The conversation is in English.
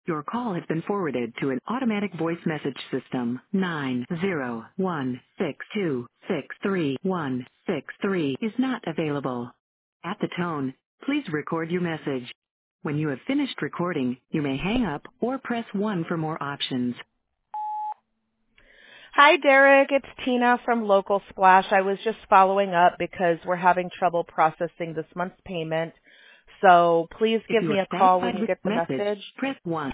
Your call has been forwarded to an automatic voice message system. 90162636163 is not available. At the tone, please record your message. When you have finished recording, you may hang up or press 1 for more options. Hi, Derek. It's Tina from Local Splash. I was just following up because we're having trouble processing this month's payment. So please If give you me are a call when satisfied you with get the the message, message. press 1.